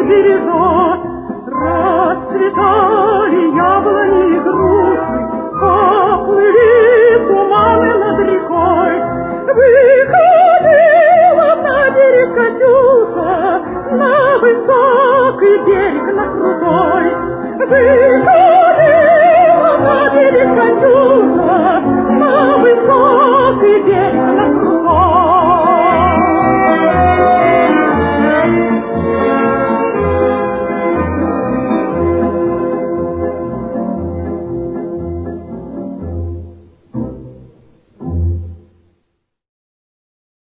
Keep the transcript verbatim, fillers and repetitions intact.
бережет. Расцветали яблони и груши, поплыли туманы над рекой. Выходила на берег Катюша, на высокий берег, на крутой. Выходила на берег Катюша, на высокий берег, на